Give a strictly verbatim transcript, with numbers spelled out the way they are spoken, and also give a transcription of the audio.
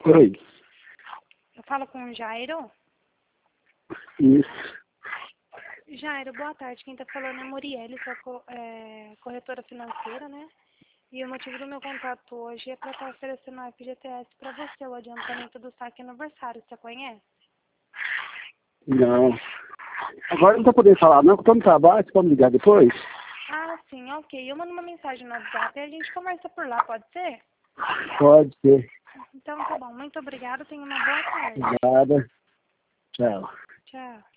Oi. Eu falo com o Jairo. Isso. Jairo, boa tarde. Quem tá falando é Murielle, sua co é, corretora financeira, né? E o motivo do meu contato hoje é para estar oferecendo a F G T S para você, o adiantamento do saque aniversário. Você conhece? Não. Agora não tô podendo falar, não, que eu tô no trabalho, você pode me ligar depois? Ah, sim, ok. Eu mando uma mensagem no WhatsApp e a gente conversa por lá, pode ser? Pode ser. Então tá bom. Muito obrigada. Tenha uma boa tarde. Nada. Tchau. Tchau.